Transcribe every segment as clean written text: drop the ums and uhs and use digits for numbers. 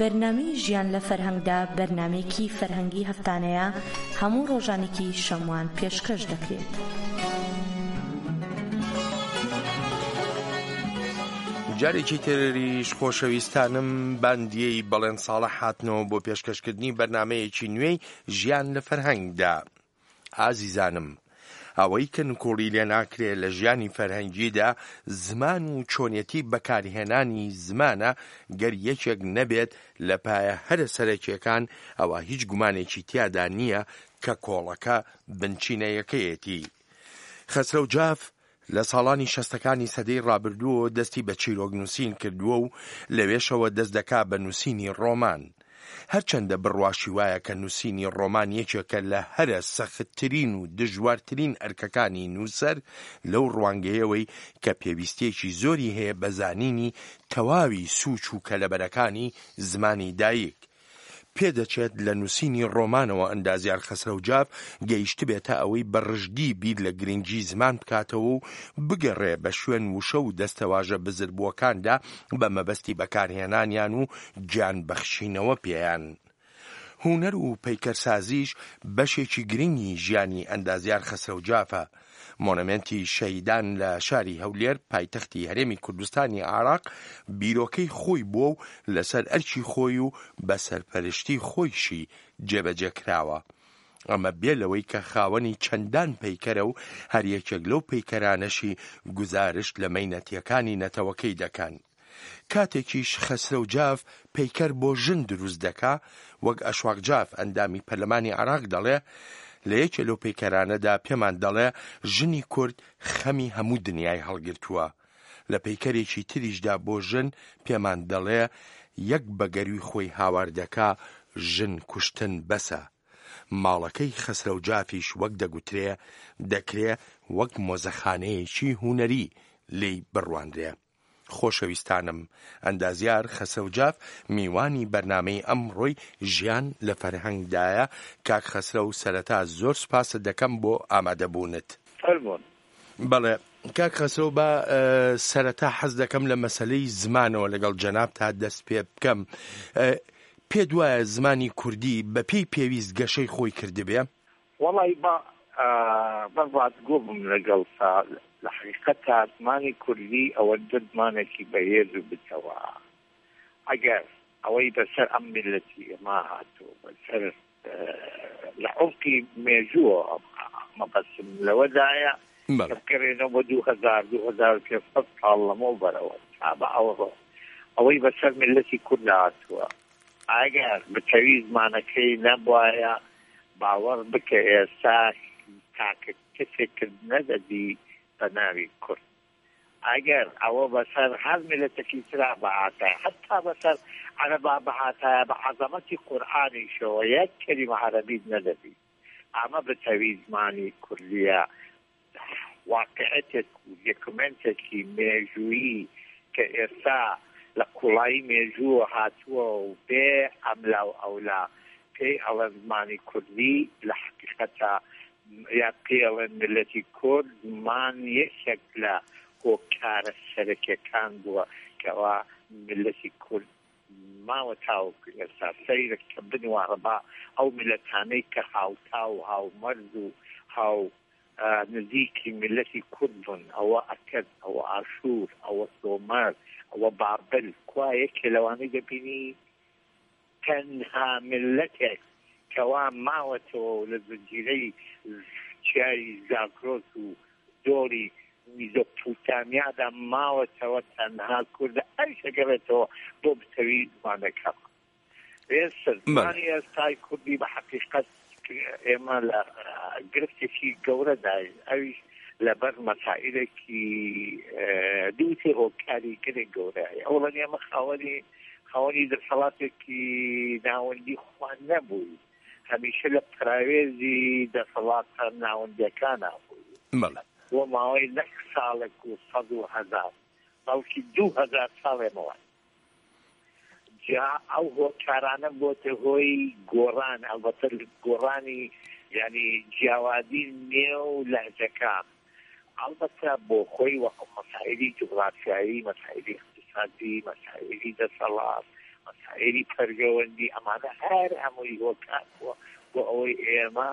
بەرنامەی ژیان لە فەرهەنگدا بەرنامەیەکی فەرهەنگی هەفتانەیە هەموو ڕۆژانێکی شەموان پێشکەش دەکرێت. جارێکی تریش خۆشەویستانم باندیەی بەڵێن ساڵە هاتنەوە بۆ پێشکەشکردنی بەرنامەیەکی نوێی ژیان لە فەرهەنگدا. ئازیزانم، ئەوەی کە نکۆڵی لێ ناکرێت لە ژیانی فەرهەنگیدا زمان و چۆنیەتی بەکارهێنانی زمانە گەر یەکێک نەبێت لە پایە هەرە سەرەکیەکان، ئەوە هیچ گومانێکی تیادا نییە کە کۆڵەکە بنچینە یەکەیەتی. خەسرە و جاف لە ساڵانی شەستەکانی سەدەی ڕابردووە دەستی بە چیرۆکنووسین کردووە و لەوێشەوە دەست دەکا بە نووسینی ڕۆمان. هەرچەندە بڕواشی وایە کە نووسینی ڕۆمان یەکێکە لە هەرە سەختترین و دژوارترین ئەرکەکانی نووسەر، لەو ڕوانگەیەوەی کە پێویستێکی زۆری هەیە بە زانینی تەواوی سووچ و کەلەبەرەکانی زمانی دایک. پێدەچێت لە نووسینی ڕۆمانەوە ئەندازیار خەسرە و جاف گەیشت بێتە ئەوەی بەڕژدی بیر لە گرنگی زمان بکاتەوە و بگەڕێ بە شوێن وشە و دەستەواژە بزربووەکاندا بە مەبەستی بەکارهێنانیان و گیان بەخشینەوە پێیان. هونەر و پەیکەرسازیش بەشێکی گرنگی ژیانی ئەندازیار خەسرە و جافە. مۆنەمنتی شەیدان لە شاری هەولێر پایتەختی هەرێمی کوردستانی عێراق بیرۆکەی خۆی بووە و لەسەر ئەرکی خۆی و بە سەرپەرشتی خۆیشی جێبەجێ کراوە. ئەمە بێ لەوەی کە خاوەنی چەندان پەیکەرە و هەر یەکێک لەو پەیکەرانەشی گوزارشت لە مەینەتیەکانی نەتەوەکەی دەکەن. کاتێکیش خەسرە و جاف پەیکەر بۆ ژن دروست دەکا، وەک ئەشواق جاف ئەندامی پەرلەمانی عێراق دەڵێ، لە یەکێ لەو پەیکەرانەدا پێمان دەڵێ ژنی کورد خەمی هەموو دنیای هەڵگرتووە. لە پەیکەرێکی تریشدا بۆ ژن پێمان دەڵێ یەک بەگەروی خۆی هاوار دەکا، ژن کوشتن بەسە. ماڵەکەی خەسرە و جافیش وەک دەگوترێ دەکرێ وەک مۆزەخانەیەکی هونەری لی بڕواندرێ. خۆشەویستانم، ئەندازیار خەسرە و جاف میوانی بەرنامەی ئەمڕۆی ژیان لە فەرهەنگدایە. کاک خەسرە و سەرەتا زۆر سوپاسە دەکەم بۆ ئامادەبوونت. بەڵێ کاک خەسرە، بە سەرەتا حەز دەکەم لە مەسەلەی زمانەوە لەگەڵ جەناب تا دەست پێ بکەم. پێت وایە زمانی کوردی بە پێی پێویست گەشەی خۆی کردبێ؟ وەڵی بەڵات گۆبم لەگەڵ لە حقیقەتا زمانی کوردی ئەوە زمانێکی بەهێز و بچەوە. ئەگەر ئەوەی بەسەر ئەم میلەتی ئێمە هاتووە بەسەر لە عوقی مێژووە مەبەسم لەوەدایە بکەرێنەوە بە 2000 ساڵ لەمەوە بەرەوە تا بە ئەوەی بەسەر میلەتی کورد هاتووە. ئەگەر بەتەوی زمانەکەی نەبوایە باوەڕ بکە ئێستا تاکە کەسێکرد نەدەدی بە ناوی کورد. ئەگەر ئەوە بەسەر هەر میلەتێکی ترا بەهاتایە، حتا بەسەر عەرەبا بەهاتایە بە عەزەمەتی قورئانیشەوە یەک کەلیمە عەرەبیت نەدەبی. ئەمە بەتەوی زمانی کوردیە. واقعەتێک و دۆکومنتێکی مێژوویی کە ئێستا لە کوڵایی مێژووە هاتووە و بێ ئەملا و ئەولا پێی ئەڵەن زمانی کوردی لە حقیقەتا یا پێی ئەڵەن میلەتی کورد مان یەکێک لە هۆکارە سەرەکیەکان بووە کەوا میلەتی کورد ماوە تاوەکو ئێستا سەیرەکە بنوارە بە ئەو میلەتانەی کە هاوتا و هاومەرز و هاو نزیکی میلەتی کورد بوون، ئەوە ئەکەد، ئەوە ئاشوور، ئەوە سۆمەر، ئەوە بابل، کوا یەکێ لەوانەی دەبینی تەنها میلەتێک کەوا ماوەتەوە لە زنجیرەی چیای زاگرۆس و دۆڵی میزۆپۆتامیادا ماوەتەوە تەنها کوردە ئەویشە گەڕێتەوە بۆ بتەوی زمانەکە. زمانی ئێستای کوردی بە حقیقەت ئێمە لە گرفتێکی گەورەداین، ئەویش لەبەر مەسائلێکی دووتێ هۆکاری گرنگ گەورەیە. ئەوڵەن ئێمە خاوەنی دەسەڵاتێکی ناوەندی خوان نەبووی، هەمیشە لە پراوێزی دەسەڵاتە ناوەندیەکانە بووی. بۆ ماوەی نەک ساڵێک و 100,000 بەڵکی 2000 ساڵێمەوە. جا ئەو هۆکارانە بۆتە هۆی گۆڕان، ئەلبەتە گۆڕانی یعنی جیاوازی نێو لەهجەکان. ئەلبەتە بۆ خۆی وەکو مەسائلی جوغرافیایی، مەسائلی اقتصادی، مەسائلی دەسەڵات، مەسائلی پەرگەوەندی ئەمانە هەر هەمووی وەکاتوە بۆ ئەوەی ئێمە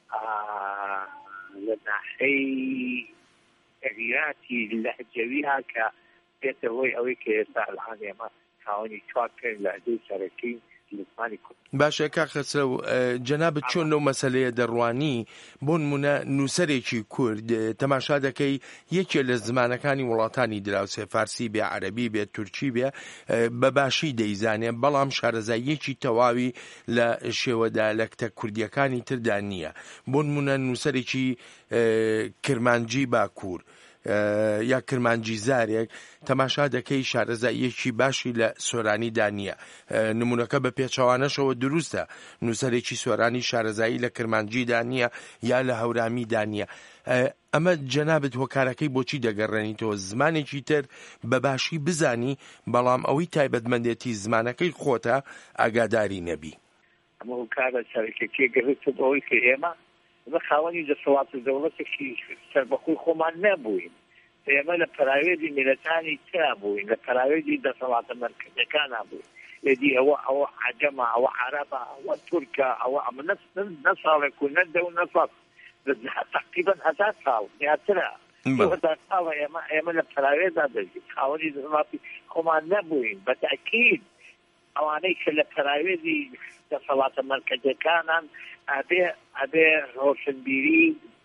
لە ناحەی تەغییراتی لەهجەویە کە بێتە هۆی ئەوەی کە ئێستا ئەلان ئێمە خاوەنی چوارکەین لە هەردوو سەرەکەی لزمانی کورد. باشە کاک خەسرەو جەنابەت چۆن لەو مەسەلەیە دەڕوانی بۆ نمونە نووسەرێکی کورد تەماشا دەکەی یەکێ لە زمانەکانی وڵاتانی دراوسێ فارسی بێ عەرەبی بێ تورکی بێ بەباشی دەیزانێ بەڵام شارەزاییەکی تەواوی لە شێوەدا لە کتە کوردیەکانی تردا نییە. بۆ نمونە نووسەرێکی کرمانجی باکوور یا کرمانجی زارێک تەماشا دەکەی شارەزاییەکی باشی لە سۆرانیدا نییە. نمونونەکە بە پێچەوانەشەوە دروستە نووسەرێکی سۆرانی شارەزایی لە کرمانجیدا نییە یا لە هەورامیدا نییە. ئەمە جەنابەت هۆکارەکەی بۆچی دەگەڕێنیتەوە زمانێکی تر بەباشی بزانی بەڵام ئەوەی تایبەتمەندێتی زمانەکەی خۆتە ئاگاداری نەبی؟ ئەمە هۆکارە سەرەکیە گەڕێتە بەوەی کە ئێمە خاوەنی دەسەڵات و دەوڵەتێکی سەربەخۆی خۆمان نەبووین. ئێمە لە پەراوێدی میلەتانی تیا بووین، لە پەراوێدی دەسەڵاتە مەرکەزەکان نبووین. لێدی ئەوە عەجەمە، ئەوە عەرەبە، ئەوە تورکە، ئەوە ئەمە نە ساڵێک و نە دە و نە سەد تقریبا 1000 ساڵ زیاترە. 1000 ساڵە ئێمە لە پەراوێدا دەژین، خاوەنی دەسەڵاتی خۆمان نەبووین. بەتاکید ئەوانەی کە لە پەراوێدی دەسەڵاتە مەرکەزەکانان ئەبێ ڕۆشنبیری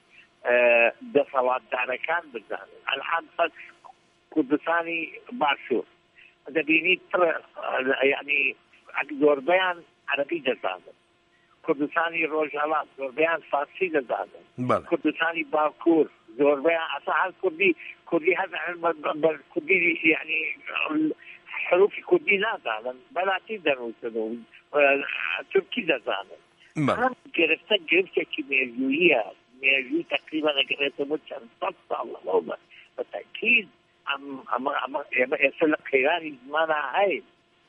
دەسەڵاتدارەکان بزانن. ئەلحان کوردستانی باشوور دەبینی یعنی زۆربەیان عەرەبی دەزانن، کوردستانی ڕۆژهەڵات زۆربەیان فارسی دەزانن، کوردستانی باکوور زۆربەیان ئەسا هەر کوردی هەر کوردی یعنی حروفی کوردی نازانن، بەلاتی دەنووسن و تورکی دەزانن. ئەم گرفتێکی مێژوویە، مێژووی تقریبا ئەگەڕێتە بۆ چەند سەد ساڵ لەمەوبە. بەتاکید ئەمە ئێمە ئێستا لە قەیرانی زمانە هەین،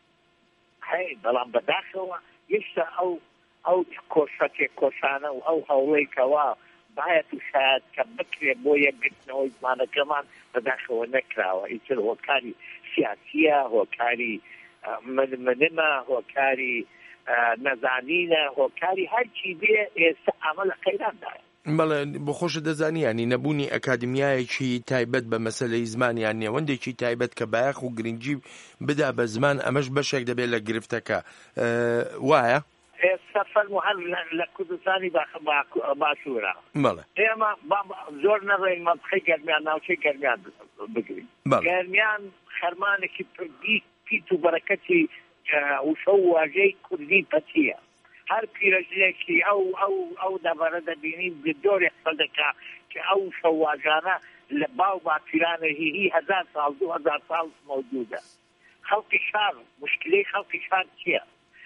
بەڵام بەداخەوە هێشتا ئەو کۆشانە و ئەو هەوڵەی کەوا باید و شاید کە بکرێ بۆ یەکگرتنەوەی زمانەکەمان بەداخەوە نەکراوە. ئیتر هۆکاری سیاسیە، هۆکاری منمە، هۆکاری نەزانینە، هۆکاری هەرچی بێ ئێستا ئەمە لە قەیراندایە. بەڵێ بۆ خۆشە دەزانیانی نەبوونی ئەکادمیایەکی تایبەت بە مەسەلەی زمانیان نێوەندێکی تایبەت کە بایەخ و گرنگی بدا بە زمان ئەمەش بەشێک دەبێت لە گرفتەکە وایە؟ ئێستا فەرموو هەر لە کوردستانی باشوورە ئێمە زۆر نەڕێین مەنطقەی گەرمیان ناوچەی گەرمیان بگرین. گەرمیان خەرمانێکی پیت و بەرەکەتی وشە و واژەی کوردی پەتیە. هەر پیرەژنێکی ئەو دەبارە دەبینین دۆرێک سەدەکە کە ئەو شەواژانە لە باو باپیرانە هی 1000 ساڵ 2000 ساڵ مەوجودە. خەڵکی شار مشکلەی خەڵکی شار چییە؟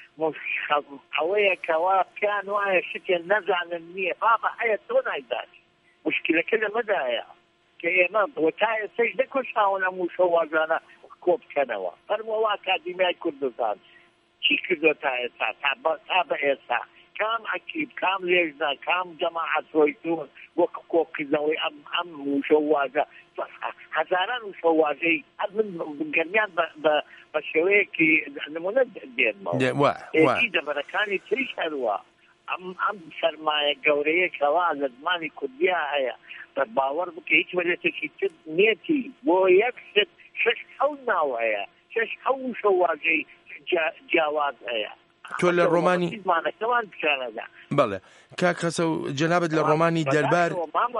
ئەوەیە کەوا پیان وایە شتێن نەزانن نییە بابە هەیە تۆ نایدانی. مشکلەکە لەمەدایە کە ئێمە تا ئێستاش نەکۆشاون ئەم شەواژانە کۆ بکەنەوە. فەرمووە ئەکادمیای کوردستان چی کردو تا ئێستا تا بە ئێستا کام عەکیب، کام لێژنە، کام جەماعەت ڕۆیتون وەکو کۆکردنەوەی ئەم وشەواژە هەزاران وشەواژەی من گەرمیان بە شێوەیەکی نمونە دێنمەوە. ئێدی دەبەرەکانی تریش هەروە ئەم سەرمایە گەورەیە کەوا لە زمانی کوردیا هەیە بە باوەڕ بکە هیچ وەلێتێکی تر نێتی بۆ یەک شت 6 ناو هەیە، 6 وشەواژەی جیاواز هەیە. تۆ لە ڕۆمانی بەڵێ کاک خەسەو جەنابەت لە ڕۆمانی دەربار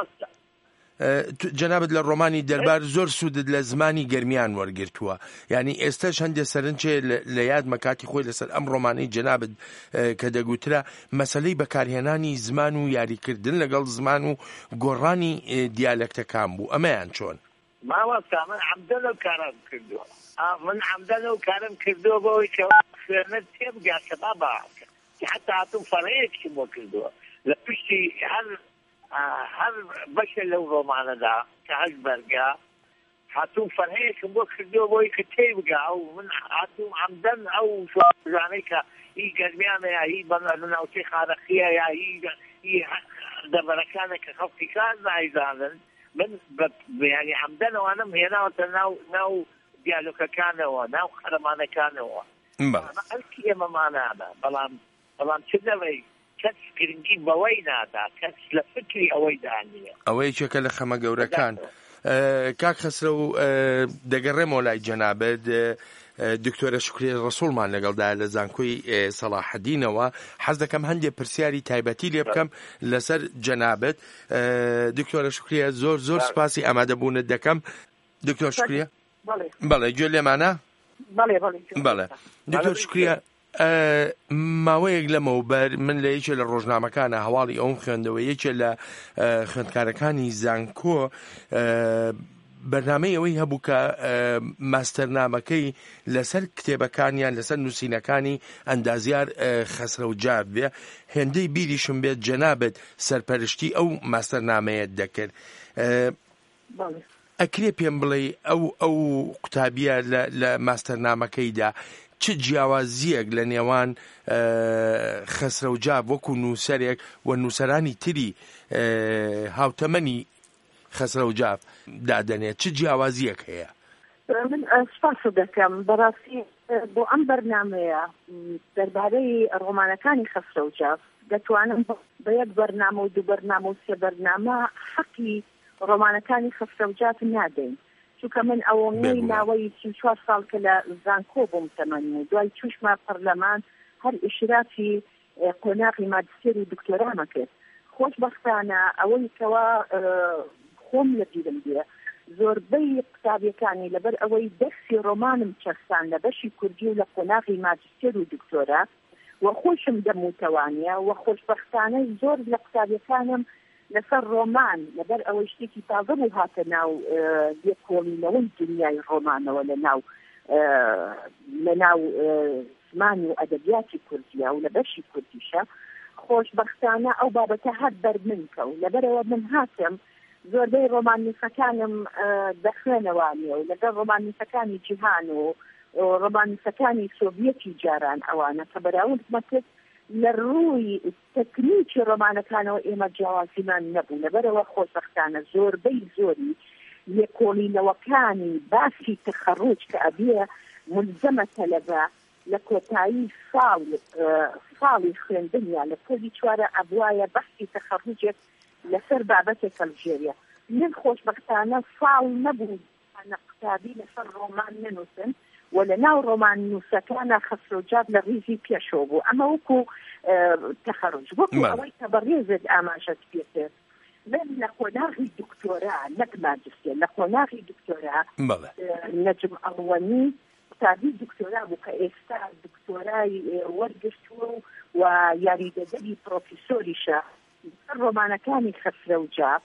جەنابەت لە ڕۆمانی دەربار زۆر سوودت لە زمانی گەرمیان وەرگرتووە، یعنی ئێستاش هەندێک سەرنجێ لە یاد مەکاتی خۆی لەسەر ئەم ڕۆمانەی جەنابەت کە دەگوترا مەسەلەی بەکارهێنانی زمان و یاریکردن لەگەڵ زمان و گۆڕانی دیالەکتەکان بوو. ئەمەیان چۆن؟ ماوەستا من عەمدەن ئەو کارم کردووە، من عەمدەن ئەو کارم کردووە بەوەی کە خوێنەر تێبگات کە باباکە حتا هاتوو فەرەیەکی بۆ کردووە لە پشتی هەر بەشە لەو ڕۆمانەدا کە هەش بەرگا هاتوو فەرهەیەکم بۆ کردووە بۆی کە تێبگا و من هاتوو عەمدەن ئەو شوازانەی کە هی گەرمیانە یا هی ناوچەی خارەقیە یا هی دەبەرەکانە کە خەڵکی کار نایزانن من یعنی عەمدەن ئەوانم هێناوەتە ناو دیالۆگەکانەوە، ناو خەرمانەکانەوە ئەلکی ئێمەمانانە بەڵام چ دەڵێ کەس گرنگی بەوەی نادا کەس لە فکری ئەوەی دانیە ئەوەی چێکە لە خەمە گەورەکان کاک خەسرە و دەگەڕێمەوە لای جەنابەت دکتۆرە شکریە ڕەسوڵمان لەگەڵدا لە زانکۆی سەلاحەدینەوە حەز دەکەم هەندێک پرسیاری تایبەتی لێ بکەم لەسەر جەنابەت دکتۆرە شکریە زۆر سپاسی ئامادەبوونت دەکەم دکتۆر شکریە بەڵێ گوێ لێمانە بەڵێ دکتۆر شکریە ماوەیەک لەمەوبەر من لە یەکێ لە ڕۆژنامەکانە هەواڵی ئەوم خوێندەوە یەکێ لە خوێندکارەکانی زانکۆ بەرنامەی ئەوەی هەبوو کە ماستەرنامەکەی لەسەر کتێبەکانیان لەسەر نووسینەکانی ئەندازیار خەسرەوجار بێ هێندەی بیریشم بێت جەنابەت سەرپەرشتی ئەو ماستەرنامەیە دەکرد ئەکرێ پێم بڵێ ئەو قوتابیە لە ماستەرنامەکەیدا چ جیاوازیەک لە نێوان خەسرەوجار وەکو نووسەرێک و نووسەرانی تری هاوتەمەنی خەسرەوجار دادەنێت چ جیاوازیەک هەیە؟ من سپاس دەکەم بەڕاستی بۆ ئەم بەرنامەیە دەربارەی ڕۆمانەکانی خەسرەوجار دەتوانم بە یەک بەرنامە و دوو بەرنامە و سێ بەرنامە حەقی ڕۆمانەکانی خەسرەوجار نادەین چونکە من ئەوەی ناوەی 34 ساڵ کە لە زانکۆ بووم تەمەنی و دوای توشمە پەرلەمان هەر ئیشرافی قۆناغی ماجستێر و دکتۆرامە کرد خۆشبەختانە ئەوەی کەوا خۆم لە بیرم بێ زۆربەی قوتابیەکانی لەبەر ئەوەی دەرسی ڕۆمانم چەستان لە بەشی کوردی و لە قۆناغی ماجستێر و دکتۆرا و خۆشم دەموتەوانە و خۆشبەختانە زۆر لە قوتابیەکانم لەسەر ڕۆمان لەبەر ئەوەی شتێکی تازە بوو هاتە ناو یەکۆڵینەوەی دنیای ڕۆمانەوە لە ناو زمانی و ئەدەبیاتی کوردیە و لە بەشی کوردیشە خۆشبەختانە ئەو بابەتە هەر بەرمن کەوت لەبەرەوە من هاتم زۆربەی ڕۆمانیسەکانم دەخوێنەوانیە و لەگەڵ ڕۆمانیسەکانی جیهان و ڕۆمانیسەکانی سۆڤیەتی جاران ئەوانە کە بەراورد مەکرد لە ڕووی تەکنیکی ڕۆمانەکانەوە ئێمە جیاوازیمان نەبوو لەبەرەوە خۆشبەختانە زۆربەی زۆری لێکۆڵینەوەکانی باسی تەخەڕوج کە ئەبێ ملزەمە تەلەبە لە کۆتایی ساڵی خوێندنیا لە پۆلی چوارە ئەبوایە بەحسی تەخەڕوجێک لەسەر بابەتێک هەڵبژێریە من خۆشبەختانە ساڵ نەبوو قوتابی لەسەر ڕۆمان ننووسن و لە ناو ڕۆمان نووسەکانە خەسرەوجار لە ڕیزی پێشەوە بوو ئەمە وەکو تەخەڕوج وەکو ئەوەی کە بەڕێزت ئاماژەت پێکرد من لە قۆناغی دکتۆرا نەک ماجستێر لە قۆناغی دکتۆرا نەجم ئەڵوەنی قوتابی دکتۆرا بوو کە ئێستا دکتۆرای وەرگرتووە و یاریدەدەری پرۆفیسۆریشە ڕۆمانەکانی خەسرەوجار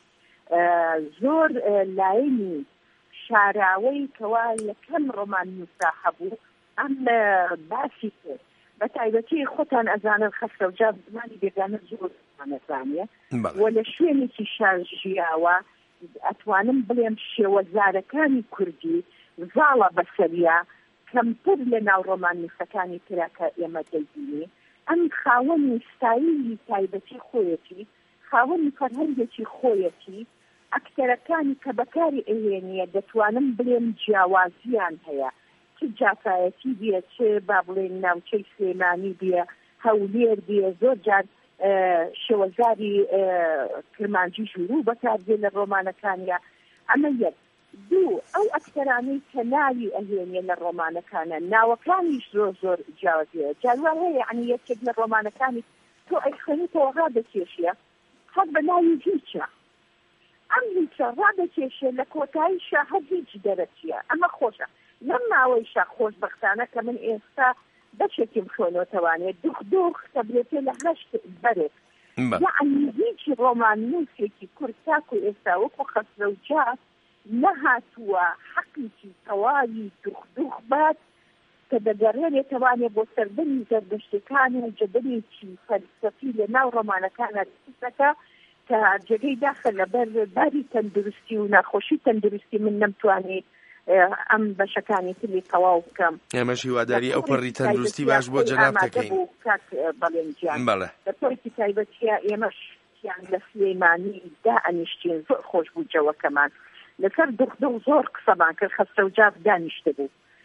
زۆر لایەنی شاراوەی کەوا یەکەم ڕۆمان نووسا هەبوو ئەم باسی کرد بە تایبەتی خۆتان ئەزانن خەسرەوجار زمانی بێگانە زۆر نەزانێ و لە شوێنێکی شارژیاوە ئەتوانم بڵێم شێوەزارەکانی کوردی زاڵە بەسەریا کەمتر لە ناو ڕۆمان نووسەکانی ترا کە ئێمە دەیبینی ئەم خاوەنی ستایلی تایبەتی خۆیەتی خاوەنی فەرهەنگێکی خۆیەتی ئەکتەرەکانی کە بەکاری ئەوێنیە دەتوانم بڵێم جیاوازیان هەیە چ جافایەتی بێ چ با بڵێن ناوچەی سلێمانی بێ هەولێر بێ زۆر جار شێوەزاری کرمانجی ژوورو بەکاردێ لە ڕۆمانەکانیا ئەمە یەک دوو ئەو ئەکتەرانەی کە ناوی ئەهێنێ لە ڕۆمانەکانە ناوەکانیش زۆر جیاوازیە جاروان هەیە یعنی یەکێک لە ڕۆمانەکانی تۆ ئەیخوێنیتەوە ڕادەکێشیە هەر بە ناوی هیچە ئەم هیچە ڕادەکێشێ لە کۆتاییشە هەر هیچ دەرەچیە ئەمە خۆشە لەم ماوەیشە خۆشبەختانە کە من ئێستا بەشێکیم خوێنەوەتەوانێت دوخ تەبلێتێ لە هەشت بەرێت یعنی هیچ ڕۆمان نووسێکی کورد تاکو ئێستا وەکو خەسرەوجار نەهاتووە حەقیکی تەواوی دوخ بات کە دەگەڕێنێتەوانێ بۆ سەردەمی زەردەشتەکان و جەدەلێکی فەلسەفی لە ناو ڕۆمانەکانە دەکە کە جێگەی داخە لەبەر باری تەندروستی و ناخۆشی تەندروستی من نەمتوانێت ئەم بەشەکانی تری تەواو بکەم ئێمەش هیواداری ئەو پەڕی تەندروستی باش بۆ جەناب دەکەین بەڵێنجیان لە پۆرتی تایبەتیە ئێمەش لە سلێمانی دائەنیشتین زۆر خۆش بوو جەوەکەمان لەسەر دوخدە و زۆر قسەمان کرد خەسرەوجار دانیشتە بوو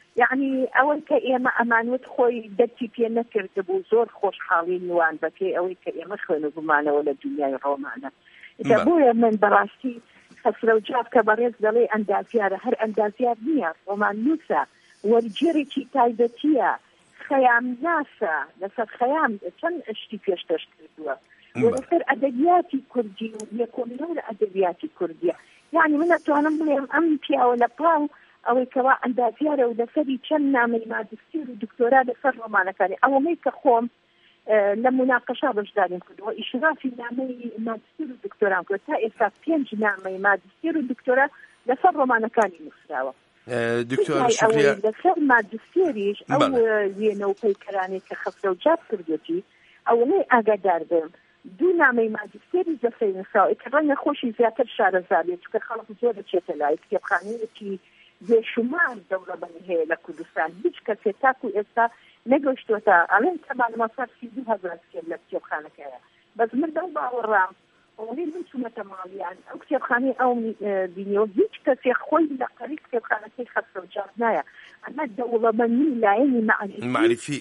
يعني ئەوەی کە ئێمە ئەمانوت خۆی دەرکی پێ نەکرد بوو زۆر خۆشحاڵی نوان بەکەی ئەوەی کە ئێمە خوێن بمانەوە لە دنیای ڕۆمانە. بۆیە من بەڕاستی خەسرەوجاب کە بەڕێز دەڵێ ئەندازیارە، هەر ئەندازیار نییە، ڕۆمان نووسە، وەرگێرێکی تایبەتیە، خەیام ناسە، لەسەر خەیام چەند شتی پێشکەش کردووە لەسەر ئەدەبیاتی کوردی و یەکۆمینەوە لە ئەدەبیاتی کوردیە. یعنی من ئەتوانم بڵێم ئەم پیاوە لە پاو ئەوەی کەوا ئەندازیارە و لەسەری چەند نامەی ماجستێر و دکتۆرا لەسەر ڕۆمانەکانی ئەوەی کە خۆم لە مناقەشا بەشداریم کردەوە، ئیشرافی نامەی ماجستێر و دکتۆرام کرد، تا ئێستا 5 نامەی ماجستێر و دکتۆرا لەسەر ڕۆمانەکانی نووسراوە. دکتۆر شکریە لەسەر ماجستێریش ئەو وێنە و پەیکەرانێک کە خەسرەوجاب کردوێتی ئەوەی ئاگادار بم، 2 نامەی ماجستێری زەفەی نووسراوە کە ڕەنگە خۆشی زیاتر شارەزابێت کە خەڵک زۆر دەچێتە لای کتێبخانەیەکی بێشمار دەوڵەمەندی هەیە لە کوردستان، هیچ کەسێ تاکو ئێستا نەگەشتوەتە ئەڵێن تەمان مەسەر 32,000 کتێب لە کتێبخانەکەیە. بەس من دەو باوەڕام ئەوەی من چوومەتە ماڵیان ئەو کتێبخانەی ئەو بینیەوە هیچ کەسێ خۆی لە قەریب کتێبخانەکەی خەسرەوجاب نایە، ئەمە دەوڵەمەندی لایەنی معرفی.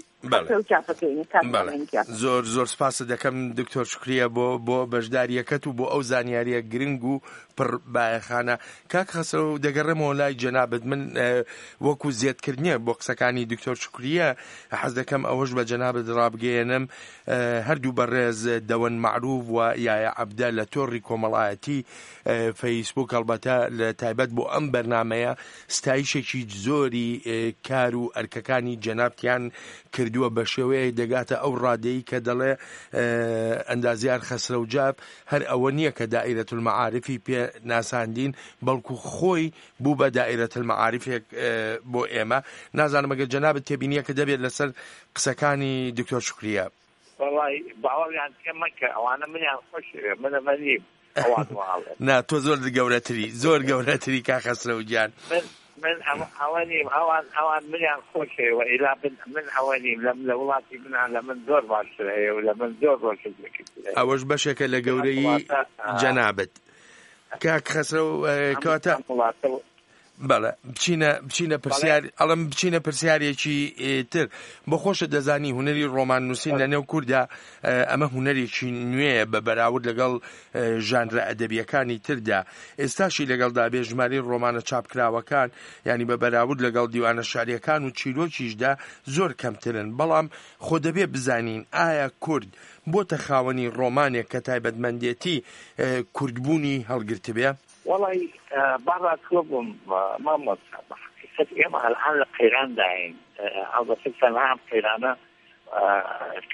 زۆر سپاس دەکەم دکتۆر شکریە بۆ بەشداریەکەت و بۆ ئەو زانیاریە گرنگ و پڕ بایەخانە. کاک خەسرەو دەگەڕێمەوە لای جەنابەت، من وەکو زیادکردنیە بۆ قسەکانی دکتۆر شکریە حەز دەکەم ئەوەش بە جەنابەت ڕابگەیەنم. هەردوو بەڕێز دەوەن معروف و یایە عەبدە لە تۆڕی کۆمەڵایەتی فەیسبوک هەڵبەتە لە تایبەت بۆ ئەم بەرنامەیە ستایشێکی زۆری کار و ئەرکەکانی جەنابتیان کردووە بە شێوەیە دەگاتە ئەو ڕادەیە کە دەڵێ ئەندازیار خەسرەوجاب هەر ئەوە نییە کە دائیرەت المەعارفی پێ ناساندین، بەڵکو خۆی بوو بە دائیرەت المەعارفێک بۆ ئێمە. نازانم ئەگەر جەنابەت تێبینیە کە دەبێت لەسەر قسەکانی دکتۆر شکریە. وەڵی باوەڕیان پێ مەکە، ئەوانە منیان خۆش منەمەنیم ئەوان واڵێ. نا تۆ زۆر گەورەتری، زۆر گەورەتری کا خەسرەوجان. من ئەوانیم ئەوان منیان خۆشەوە ئێلا من ئەوانیم لە وڵاتی منان لە من زۆر باشتر هەیە و لە من زۆر ڕۆشت دەکرد. ئەوەش بەشێکە لە گەورەی جەنابەت. کاک خەسرەو کەواتە بەڵێ بچینە پرسیاری ئەڵم بچینە پرسیارێکی تر. بۆ خۆشە دەزانی هونەری ڕۆمان نووسین لە نێو کووردا ئەمە هونەرێکی نوێیە بە بەراورد لەگەڵ ژانرە ئەدەبیەکانی تردا. ئێستاشی لەگەڵدا بێژماری ڕۆمانە چاپکراوەکان ینی بە بەراورد لەگەڵ دیوانە شاریەکان و چیرۆکیشدا زۆر کەمترن. بەڵام خۆ دەبێ بزانین ئایا کورد بۆتە خاوەنی ڕۆمانێک کە تایبەتمەندێتی کوردبوونی هەڵگرت بێ؟ والله بعض كلهم ما مصاب حقيقة إما الآن القيران داين هذا في السنة قيرانة ك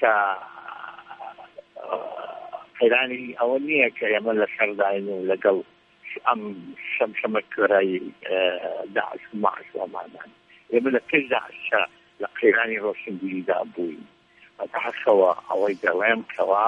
قيراني أولية كيعمل الشر داين ولقل أم شم كراي داعش ومعش ومعنا يعمل كل داعش لقيراني روشن بيدا أبوي أتحسوا أوي دلام كوا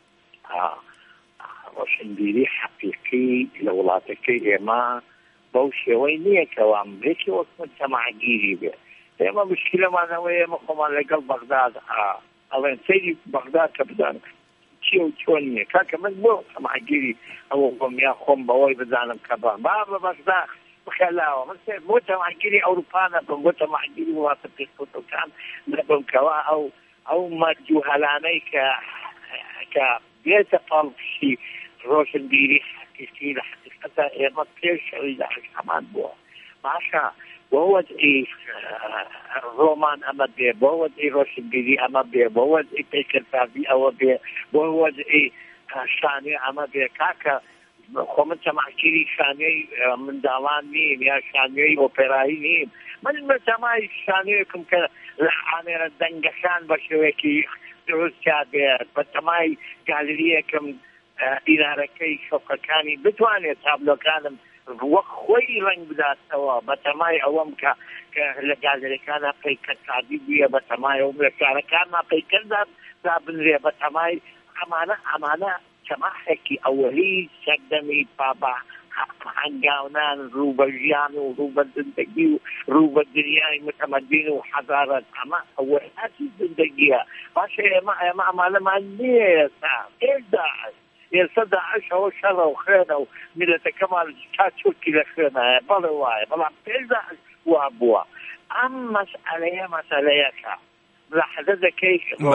ڕۆشنبیری حەقیقی لە وڵاتەکەی ئێمە بەو شێوەی نییە کەەوە ئەمریکی وەکمن تەماعگیری بێ. ئێمە مشکلەمانەوەی ئێمە خۆمان لەگەڵ بەغداد ئەڵێن سەیری بەغداد کە بزانم چی و چۆن نییە کاکە من بۆ تەماعگیری ئەوە بۆمیا خۆم بەوەی بزانم کە با بە بەغداد بخەلاوە من بۆ تەماعگیری ئەوروپا نەبم، بۆ تەماعگیری وڵاتە پێشکەوتەکان نەبم کەوا ئەو مەرجوهەلانەی کە بێتە پاڵپشتی ڕۆشنبیری حقیقی لە حقیقەتە ئێمە پێشەوەی داعش هەمان بووە. باشە بۆ وەزعی ڕۆمان ئەمە بێ، بۆ وەزعی ڕۆشنبیری ئەمە بێ، بۆ وەزعی پێکردسازی ئەوە بێ، بۆ وەزعی شانێ ئەمە بێ. کاکە خۆ من تەماعگیری شانەی منداڵان نیم یا شانەی ئۆپێرایی نیم، من تەمای شانەیەکم کە لە ئامێرە دەنگەشان بە شێوەیەکی دروستیا بێت، بە تەمای گالریەکەم ئیرارەکەی شۆکەکانی بتوانێت تابلۆکانم وەک خۆی ڕنگ بداتەوە، بە تەمای ئەوەم کە لە گالریەکانە پەیکەرسازی بووە، بە تەمای ئەو مێکارەکانمان پەیکەردا دابنرێ، بە تەمای ئەمانە چەماحێکی ئەوەلی سەردەمی پابا هەنگاونان ڕوو بە ژیان و ڕوو بە زندگی و ڕوو بە دنیای متەمەدین و حەزارەت ئەمە ئەوەلاتی زندگیە. باشە ئێمە ئەمانەمان نییە ئێستا ئێستا داعش ئەوە شەڕە و خوێنە و میلەتەکەمان تا چورکی لە خوێنایە بەڵێ وایە، بەڵام پێش داعش وا بووە. ئەم مەسئلەیەکە لەحەزە دەکەی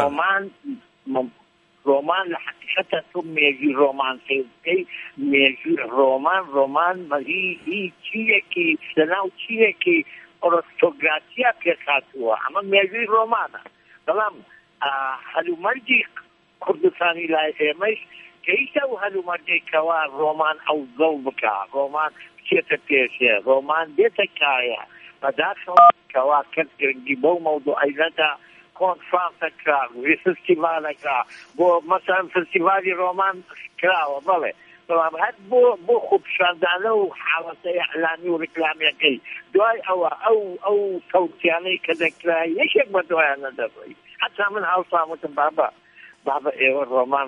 ڕۆمان لە حقیقەتە تۆ مێژوی ڕۆمان سێکەی مێژوی ڕۆمان هی چیەکی لەناو چیەکی ئۆرۆستۆگراتیا پێکاتووە ئەمە مێژوی ڕۆمانە بەڵام هەلومەرجی کوردستانی لای ئێمەش کەیسە و هەلومەرجێکەوە ڕۆمان ئەو زەڵ بکە ڕۆمان بچێتە پێشێ ڕۆمان بێتە کایە بەداخەوە کەس گرنگی بەو مەوضوعەکە کۆنفرانسەکە فستیڤالەکە بۆ مەسەڵەن فستیڤالی ڕۆمان کراوە بەڵێ بەڵام هەر بۆ خوبشاندانە و حاڵەتەی ئەعلامی و ڕیکلامیەکەی دوای ئەو کەوتیانەی کە دەکرا یەکێک بە دوایان نەدەڕۆی حتا من هەڵسامتم بابە ئێوە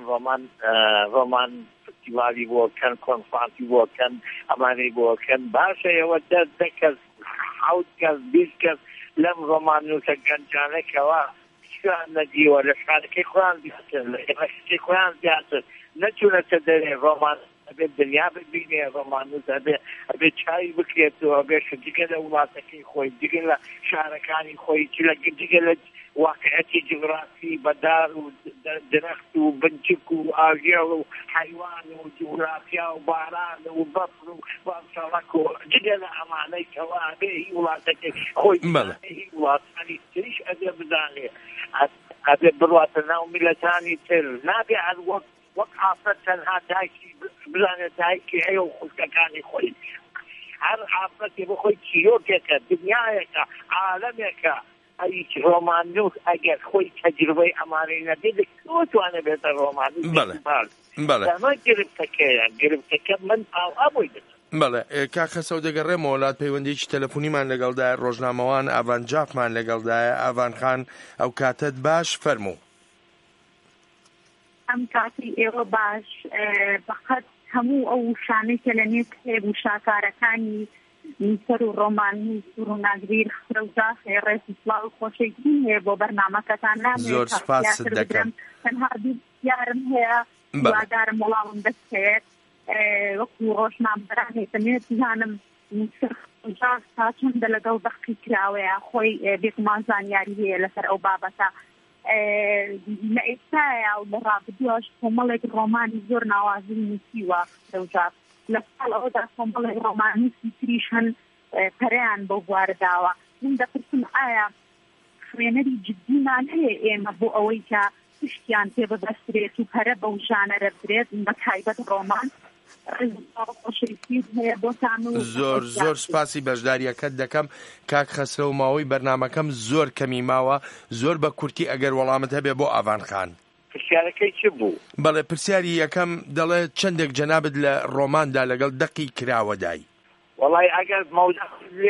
ڕۆمان فستیڤالی بۆکەن کۆنفرانسی بۆکەن ئەمانەی بۆکەن باشە ئێوە دەکەس 7 کەس 20 کەس لەم ڕۆمان نووسە گەنجانێکەوە شان نەدیوە لە شارەکەی خۆیان دیاتر لە ئێمەشتەی خۆیان دیاتر نەچوونەتە دەرێ ڕۆمان ئەبێت دنیا ببینێ ڕۆمان نووس ئەبێت چاوی بکرێتەوە ئەبێت دیگە لە وڵاتەکەی خۆی دیگە لە شارەکانی خۆی دیگە لە واقعەتی جغرافی بەدار و درەخت و بنچک و ئاژێڵ و حیوان و جغرافیا و باران و بەفر و بانسەڵک و جگە لە ئەمانەی کەوا ئەبێ هی وڵاتەکەی خۆی هی وڵاتانی تریش ئەبێ بدانێ ئەبێ بڕواتە ناو میلەتانی تر نابێ هەر وەک ئافرەت تەنها دایکی بزانێت دایکی هەیە و خوشکەکانی خۆی هەر ئافرەتی بۆ خۆی چیرۆکێکە دنیایەکە عالەمێکە هیچ ڕۆمانوس ئەگەر خۆی تەجربەی ئەمانەی نەبێت توانێت بێتە ڕۆمانوس ئەمە گرفتەکە من ئابووی دەچێت. بەڵێ کاکە سەودەگەڕێمەوە وڵات پەیوەندیی تەلەفۆنیمان لەگەڵدایە ڕۆژنامەوان ئاڤان جافمان لەگەڵدایە ئاڤان خان ئەو کاتت باش فەرموو. ئەم کاتی ئێوە باش بەقەت هەموو ئەو شانەی کە لە نێت هەیە و شاکارەکانی نووسەر و ڕۆمانوس و ڕووناگریر خرەوزا ڕێزی سڵاو و خۆشەویستیم هەیە بۆ بەرنامەکەتان نامێت زۆر سپاس دەکەم تەنها یارم هەیە وادارم وەڵاوم دەستێت وەکو ڕۆژنامەبەران هێتەمێت زانم نووسەر خرەوزا تا چەندە لەگەڵ بەختی کراوەیە خۆی بێگومان زانیاری هەیە لەسەر ئەو بابەتە لە ئێستاە و لە ڕابردووەش کۆمەڵێک ڕۆمانی زۆر ناوازی نووسیوە خرەوزا لە ساڵ ئەوەدا کۆمەڵێک ڕۆمانوسی تریش هەن پەرەیان بۆ بوارداوە من دەپرسم ئایا خوێنەری جدیمان هەیە ئێمە بۆ ئەوەی کە پشتیان پێ ببەسترێت و پەرە بەو ژانەرە بدرێت بە تایبەت ڕۆمان زۆر سپاسی بەشداریەکەت دەکەم کاک خەسرە و ماوەی بەرنامەکەم زۆر کەمی ماوە زۆر بە کورتی ئەگەر وەڵامت هەبێ بۆ ئاڤان خان. پرسیارەکەی چ بوو؟ بەڵێ پرسیاری یەکەم دەڵێ چەندێک جەنابەت لە ڕۆماندا لەگەڵ دەقی کراوەدای. وەڵای ئەگەر مەوضوع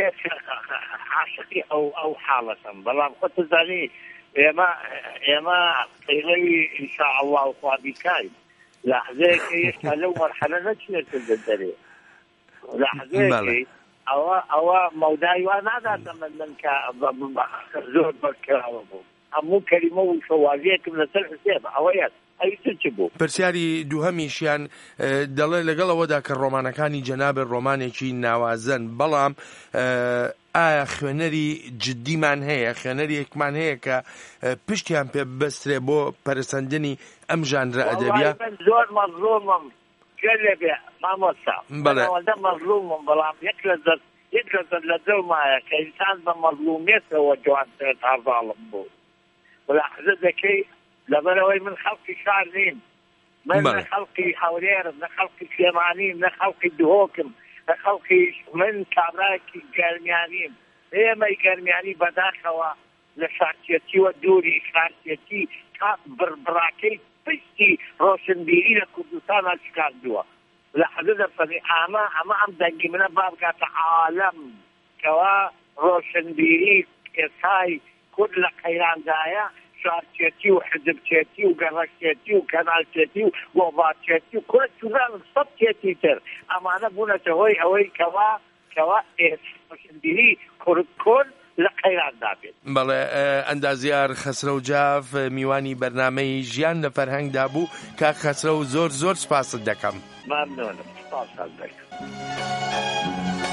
عاشقی ئەو حاڵەتم بەڵام خۆت زانی ئێمە قەیڕەوی ئینشاء الله و خوا بیکارین لحظەیەکە ئێستا لەو مەرحەلە نەچێتە دەرێ لحظەیەکی ئەوە مەودای وا ناداتە من کە زۆر بەرکراوە بوو هەموو کەریمە و شەوازیەکم لەسەر حسێب ئەوەیە ئەویتر چ بوو. پرسیاری دووهەمیشیان دەڵێ لەگەڵ ئەوەدا کە ڕۆمانەکانی جەنابێت ڕۆمانێکی ناوازن بەڵام ئایا خوێنەری جدیمان هەیە خوێنەرێکمان هەیە کە پشتیان پێ ببەسترێ بۆ پەرسەندنی ئەم ژانرە ئەدەبیە؟ زۆر مەظلومم لێبێ مامۆستا ئەوەندە مەظلومم بەڵام یەک لەزەر لە دڵمایە کە ئینسان بە مەظلومیەتەوە جوانتر ئازاڵم بوو لەحظە دەکەی لەبەرەوەی من خەڵکی شار نیم من نە خەڵکی هەورێرم نە خەڵکی سلێمانیم نە خەڵکی دهۆکم نە خەڵکی من کابراایەکی گەرمیانیم ئێمەی گەرمیانی بەداخەوە لە شارتێتیوە دووری شارتێتی تا بڕاکەی پشتی ڕۆشنبیری لە کوردستانە چکاردووە لەحظە دەفەرمی ئەمە ئەم دەنگی منە بابگاتە عالەم کەوا ڕۆشنبیری ئێسای کورد لە قەیراندایە شارچێتی و حزبچێتی و گەڕەکێتی و کەنالچێتی و گۆڤارچێتی و کورد چوزانم سەد چێتی تر ئەمانە بوونەتە هۆی ئەوەی کەوا ڕۆشنبیری کورد لە قەیراندا بێت. بەڵێ ئەندازیار خەسرە و جاف میوانی بەرنامەی ژیان لە فەرهەنگدا بوو کاک خەسرە و زۆر سپاست دەکەم. ممنونم سپاس دەکەم.